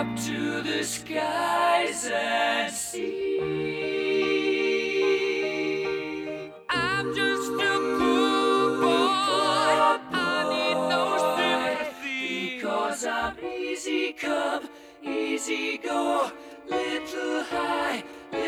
up to the skies and see. I'm just a poor boy, I need no sympathy, because I'm easy come, easy go, little high,